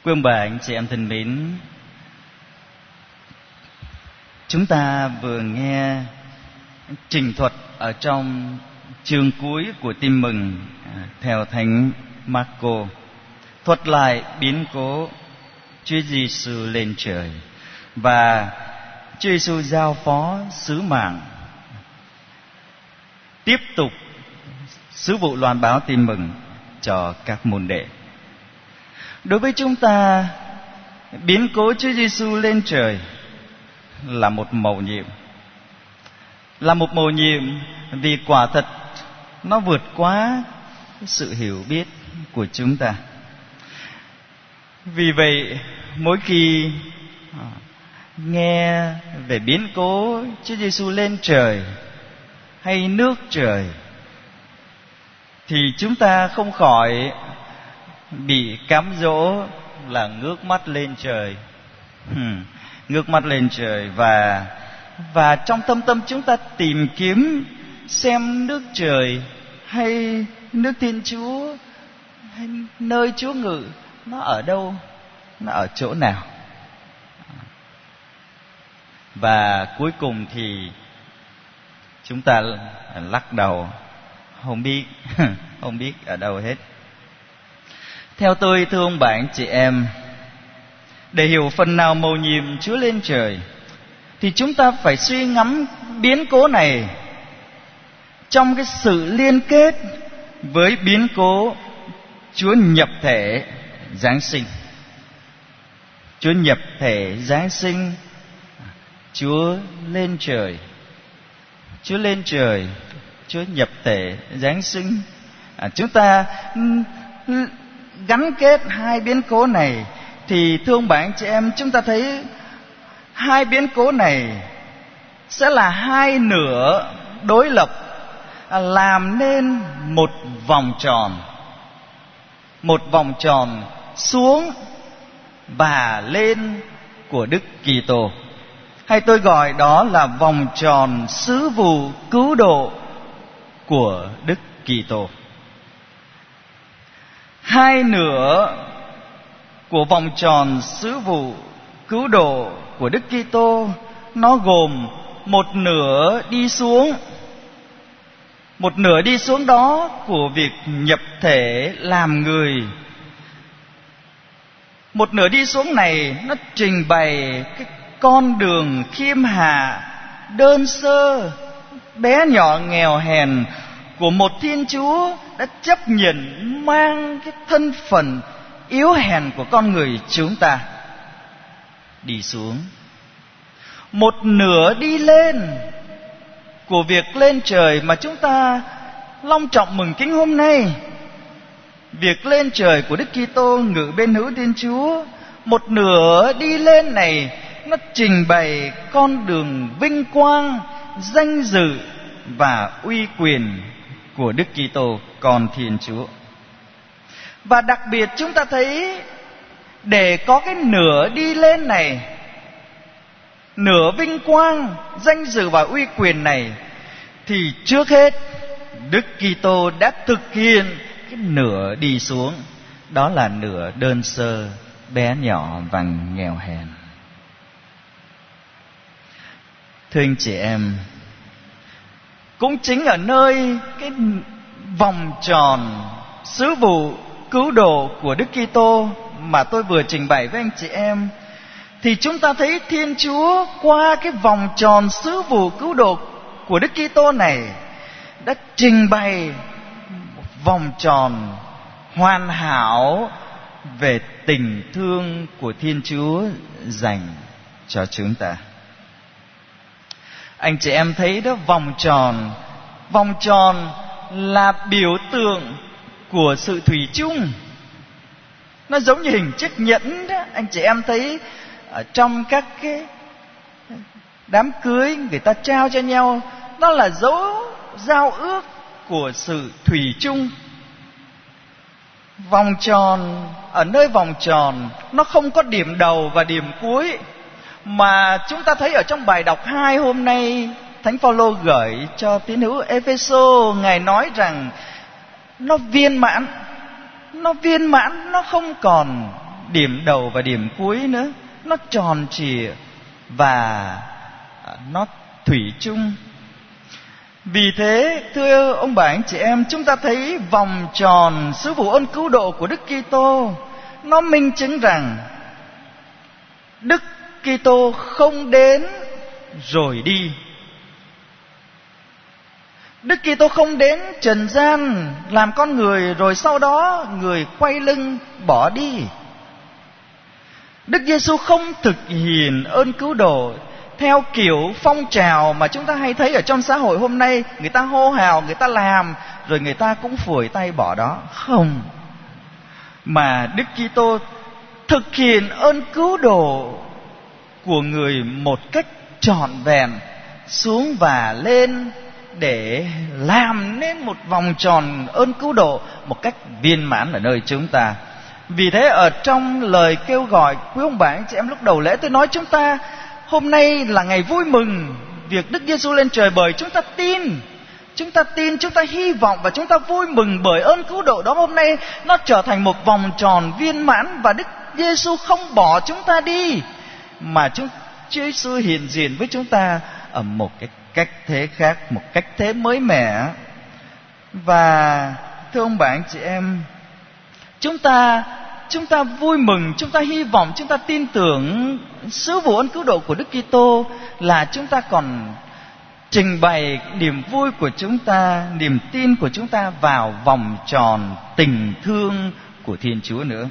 Quý ông bà, anh chị em thân mến, chúng ta vừa nghe trình thuật ở trong chương cuối của Tin mừng theo Thánh Marco, thuật lại biến cố Chúa Giêsu lên trời và Chúa Giêsu giao phó sứ mạng tiếp tục sứ vụ loan báo tin mừng cho các môn đệ. Đối với chúng ta, biến cố Chúa Giêsu lên trời là một mầu nhiệm. Là một mầu nhiệm vì quả thật nó vượt quá sự hiểu biết của chúng ta. Vì vậy, mỗi khi nghe về biến cố Chúa Giêsu lên trời hay nước trời thì chúng ta không khỏi bị cám dỗ là ngước mắt lên trời. Ngước mắt lên trời và trong thâm tâm chúng ta tìm kiếm xem nước trời hay nước Thiên Chúa hay nơi Chúa ngự nó ở đâu, nó ở chỗ nào. Và cuối cùng thì chúng ta lắc đầu không biết không biết ở đâu hết. Theo tôi, thưa ông bạn chị em, để hiểu phần nào mầu nhiệm Chúa lên trời thì chúng ta phải suy ngẫm biến cố này trong cái sự liên kết với biến cố Chúa nhập thể Giáng sinh. Chúa nhập thể Giáng sinh, Chúa lên trời. Chúa lên trời, Chúa nhập thể Giáng sinh. Chúng ta gắn kết hai biến cố này thì thưa ông bạn chị em, chúng ta thấy hai biến cố này sẽ là hai nửa đối lập làm nên một vòng tròn. Một vòng tròn xuống và lên của Đức Kitô. Hay tôi gọi đó là vòng tròn sứ vụ cứu độ của Đức Kitô. Hai nửa của vòng tròn sứ vụ cứu độ của Đức Kitô nó gồm một nửa đi xuống. Một nửa đi xuống đó của việc nhập thể làm người. Một nửa đi xuống này nó trình bày cái con đường khiêm hạ, đơn sơ, bé nhỏ nghèo hèn của một Thiên Chúa đã chấp nhận mang cái thân phận yếu hèn của con người chúng ta đi xuống. Một nửa đi lên của việc lên trời mà chúng ta long trọng mừng kính hôm nay. Việc lên trời của Đức Kitô ngự bên hữu Thiên Chúa. Một nửa đi lên này nó trình bày con đường vinh quang, danh dự và uy quyền của Đức Kitô con Thiên Chúa. Và đặc biệt chúng ta thấy để có cái nửa đi lên này, nửa vinh quang, danh dự và uy quyền này, thì trước hết Đức Kitô đã thực hiện cái nửa đi xuống. Đó là nửa đơn sơ, bé nhỏ và nghèo hèn. Thưa anh chị em, cũng chính ở nơi cái vòng tròn sứ vụ cứu độ của Đức Kitô mà tôi vừa trình bày với anh chị em, thì chúng ta thấy Thiên Chúa qua cái vòng tròn sứ vụ cứu độ của Đức Kitô này đã trình bày một vòng tròn hoàn hảo về tình thương của Thiên Chúa dành cho chúng ta. Anh chị em thấy đó, vòng tròn là biểu tượng của sự thủy chung. Nó giống như hình chiếc nhẫn đó. Anh chị em thấy ở trong các cái đám cưới người ta trao cho nhau, đó là dấu giao ước của sự thủy chung. Vòng tròn, ở nơi vòng tròn nó không có điểm đầu và điểm cuối, mà chúng ta thấy ở trong bài đọc 2 hôm nay, Thánh Phaolô gửi cho tín hữu Ê-phê-sô, Ngài nói rằng nó viên mãn, nó không còn điểm đầu và điểm cuối nữa. Nó tròn trịa và nó thủy chung. Vì thế, thưa ông bà anh chị em, chúng ta thấy vòng tròn sứ vụ ơn cứu độ của Đức Kitô, nó minh chứng rằng Đức Kitô không đến rồi đi. Đức Kitô không đến trần gian làm con người rồi sau đó người quay lưng bỏ đi. Đức Giêsu không thực hiện ơn cứu độ theo kiểu phong trào mà chúng ta hay thấy ở trong xã hội hôm nay. Người ta hô hào, người ta làm, rồi người ta cũng phủi tay bỏ đó. Không. Mà Đức Kitô thực hiện ơn cứu độ của người một cách trọn vẹn, xuống và lên để làm nên một vòng tròn ơn cứu độ một cách viên mãn ở nơi chúng ta. Vì thế ở trong lời kêu gọi quý ông bà anh chị em lúc đầu lễ, tôi nói chúng ta hôm nay là ngày vui mừng việc Đức Giêsu lên trời, bởi chúng ta tin, chúng ta hy vọng và chúng ta vui mừng bởi ơn cứu độ đó. Hôm nay nó trở thành một vòng tròn viên mãn và Đức Giêsu không bỏ chúng ta đi, mà Chúa Giêsu hiện diện với chúng ta ở một cái cách thế khác, một cách thế mới mẻ. Và thưa ông bà anh chị em, chúng ta vui mừng, chúng ta hy vọng, chúng ta tin tưởng sứ vụ ơn cứu độ của Đức Kitô là chúng ta còn trình bày niềm vui của chúng ta, niềm tin của chúng ta vào vòng tròn tình thương của Thiên Chúa nữa.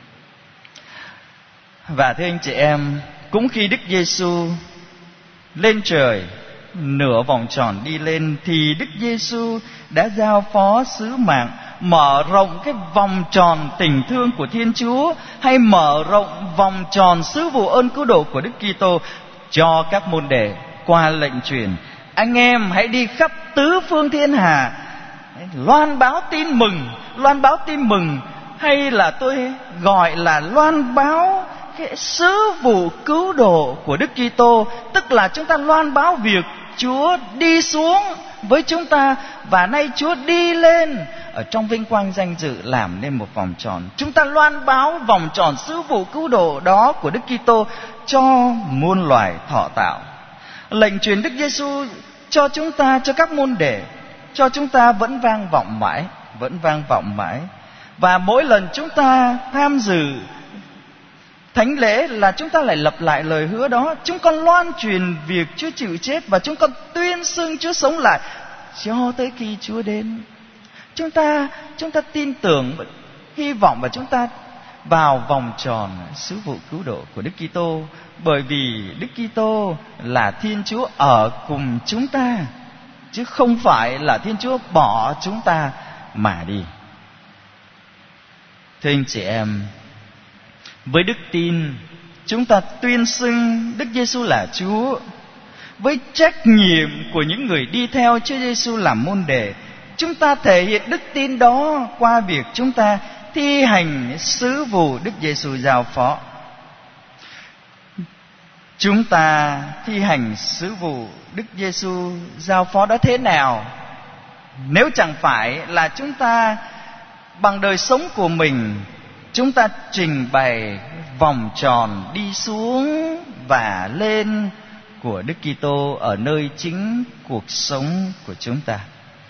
Và thưa anh chị em, cũng khi Đức Giêsu lên trời, nửa vòng tròn đi lên, thì Đức Giêsu đã giao phó sứ mạng mở rộng cái vòng tròn tình thương của Thiên Chúa, hay mở rộng vòng tròn sứ vụ ơn cứu độ của Đức Kitô cho các môn đệ qua lệnh truyền: anh em hãy đi khắp tứ phương thiên hạ, loan báo tin mừng, hay là tôi gọi là loan báo cái sứ vụ cứu độ của Đức Kitô, tức là chúng ta loan báo việc Chúa đi xuống với chúng ta, và nay Chúa đi lên ở trong vinh quang danh dự làm nên một vòng tròn. Chúng ta loan báo vòng tròn sứ vụ cứu độ đó của Đức Kitô cho muôn loài thọ tạo. Lệnh truyền Đức Giêsu cho chúng ta, cho các môn đệ, cho chúng ta vẫn vang vọng mãi. Và mỗi lần chúng ta tham dự thánh lễ là chúng ta lại lặp lại lời hứa đó. Chúng con loan truyền việc Chúa chịu chết, và chúng con tuyên xưng Chúa sống lại cho tới khi Chúa đến. Chúng ta tin tưởng, hy vọng, và chúng ta vào vòng tròn sứ vụ cứu độ của Đức Kitô, bởi vì Đức Kitô là Thiên Chúa ở cùng chúng ta, chứ không phải là Thiên Chúa bỏ chúng ta mà đi. Thưa anh chị em, với đức tin chúng ta tuyên xưng Đức Giêsu là Chúa. Với trách nhiệm của những người đi theo Chúa Giêsu làm môn đệ, chúng ta thể hiện đức tin đó qua việc chúng ta thi hành sứ vụ Đức Giêsu giao phó. Chúng ta thi hành sứ vụ Đức Giêsu giao phó đó thế nào, nếu chẳng phải là chúng ta bằng đời sống của mình, chúng ta trình bày vòng tròn đi xuống và lên của Đức Kitô ở nơi chính cuộc sống của chúng ta.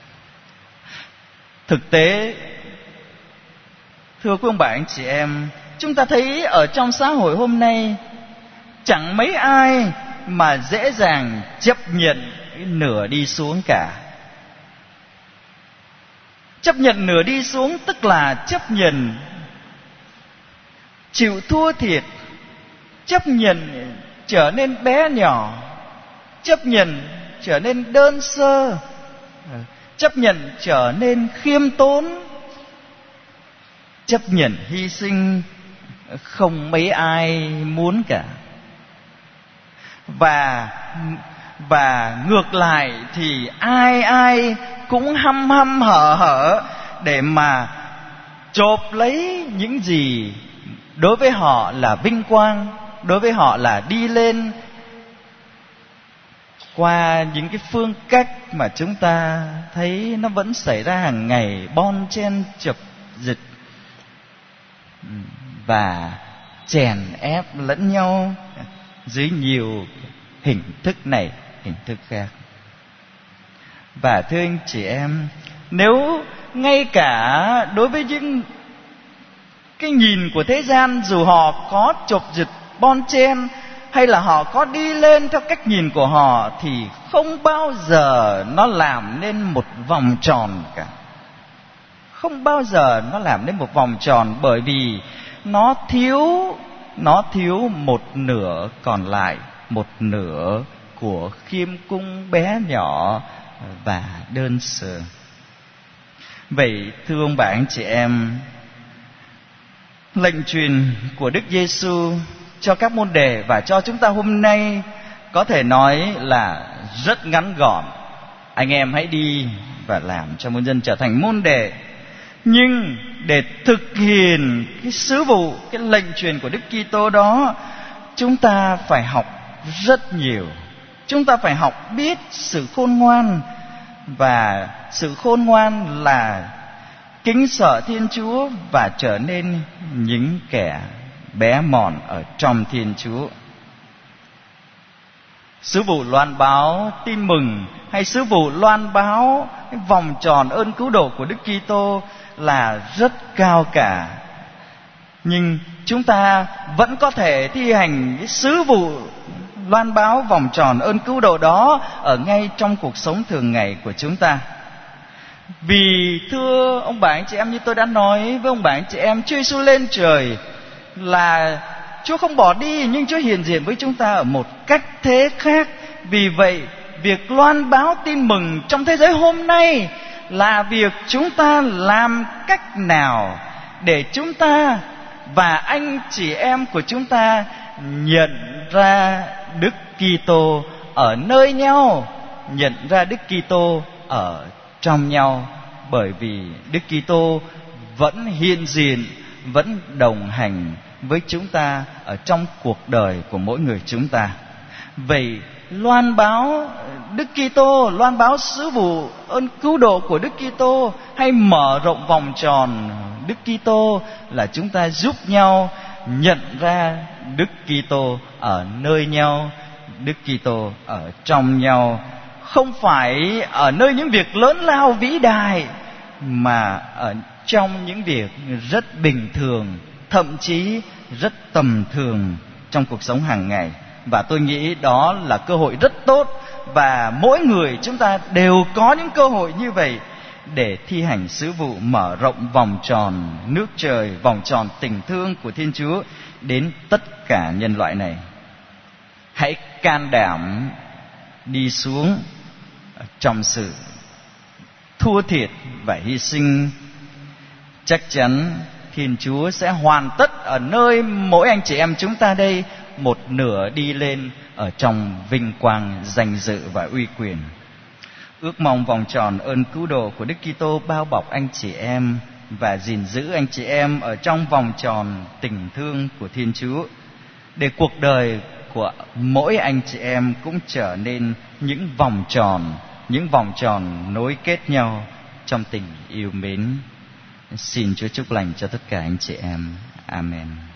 Thực tế, thưa quý ông bà anh chị em, chúng ta thấy ở trong xã hội hôm nay chẳng mấy ai mà dễ dàng chấp nhận nửa đi xuống cả. Chấp nhận nửa đi xuống tức là chấp nhận chịu thua thiệt, chấp nhận trở nên bé nhỏ, chấp nhận trở nên đơn sơ, chấp nhận trở nên khiêm tốn, chấp nhận hy sinh không mấy ai muốn cả. Và ngược lại thì ai cũng hăm hở để mà chộp lấy những gì đối với họ là vinh quang, đối với họ là đi lên, qua những cái phương cách mà chúng ta thấy nó vẫn xảy ra hàng ngày, bon chen chập dịch. Và chèn ép lẫn nhau dưới nhiều hình thức này, hình thức khác. Và thưa anh chị em, nếu ngay cả đối với những cái nhìn của thế gian, dù họ có chộp giật bon chen hay là họ có đi lên theo cách nhìn của họ, thì không bao giờ nó làm nên một vòng tròn cả. Không bao giờ nó làm nên một vòng tròn, bởi vì nó thiếu một nửa còn lại, một nửa của khiêm cung bé nhỏ và đơn sơ. Vậy thưa ông bà anh chị em, lệnh truyền của Đức Giêsu cho các môn đệ và cho chúng ta hôm nay có thể nói là rất ngắn gọn: anh em hãy đi và làm cho muôn dân trở thành môn đệ. Nhưng để thực hiện cái sứ vụ, cái lệnh truyền của Đức Kitô đó, chúng ta phải học rất nhiều. Chúng ta phải học biết sự khôn ngoan, và sự khôn ngoan là kính sợ Thiên Chúa và trở nên những kẻ bé mọn ở trong Thiên Chúa. Sứ vụ loan báo tin mừng hay sứ vụ loan báo cái vòng tròn ơn cứu độ của Đức Kitô là rất cao cả. Nhưng chúng ta vẫn có thể thi hành cái sứ vụ loan báo vòng tròn ơn cứu độ đó ở ngay trong cuộc sống thường ngày của chúng ta. Vì thưa ông bà anh chị em, như tôi đã nói với ông bà anh chị em, Chúa Giêsu lên trời là Chúa không bỏ đi, nhưng Chúa hiện diện với chúng ta ở một cách thế khác. Vì vậy, việc loan báo tin mừng trong thế giới hôm nay là việc chúng ta làm cách nào để chúng ta và anh chị em của chúng ta nhận ra Đức Kitô ở nơi nhau, nhận ra Đức Kitô ở trong nhau. Bởi vì Đức Kitô vẫn hiện diện, vẫn đồng hành với chúng ta ở trong cuộc đời của mỗi người chúng ta. Vậy loan báo Đức Kitô, loan báo sứ vụ ơn cứu độ của Đức Kitô hay mở rộng vòng tròn Đức Kitô là chúng ta giúp nhau nhận ra Đức Kitô ở nơi nhau, Đức Kitô ở trong nhau, không phải ở nơi những việc lớn lao vĩ đại, mà ở trong những việc rất bình thường, thậm chí rất tầm thường trong cuộc sống hàng ngày. Và tôi nghĩ đó là cơ hội rất tốt, và mỗi người chúng ta đều có những cơ hội như vậy để thi hành sứ vụ mở rộng vòng tròn nước trời, vòng tròn tình thương của Thiên Chúa đến tất cả nhân loại này. Hãy can đảm đi xuống trong sự thua thiệt và hy sinh. Chắc chắn Thiên Chúa sẽ hoàn tất ở nơi mỗi anh chị em chúng ta đây một nửa đi lên ở trong vinh quang, danh dự và uy quyền. Ước mong vòng tròn ơn cứu độ của Đức Kitô bao bọc anh chị em và gìn giữ anh chị em ở trong vòng tròn tình thương của Thiên Chúa, để cuộc đời của mỗi anh chị em cũng trở nên những vòng tròn nối kết nhau trong tình yêu mến. Xin Chúa chúc lành cho tất cả anh chị em. Amen.